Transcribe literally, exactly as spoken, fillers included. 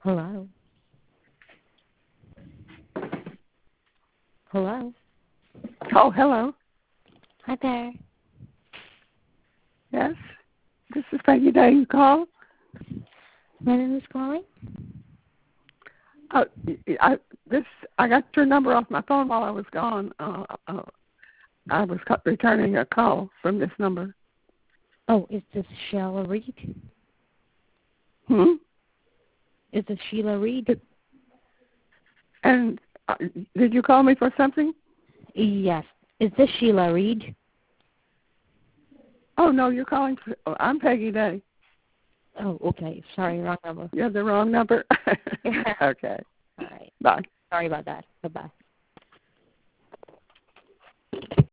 Hello? Hello? Oh, hello. Hi there. Yes, this is Peggy Day. You call? My name is calling. Uh, I this I got your number off my phone while I was gone. Uh, uh, I was cu- returning a call from this number. Oh, is this Sheila Reed? Hmm. Is this Sheila Reed? And uh, did you call me for something? Yes. Is this Sheila Reed? Oh no, you're calling. For, oh, I'm Peggy Day. Oh, okay. Sorry, wrong number. You have the wrong number. Okay. All right. Bye. Sorry about that. Bye-bye.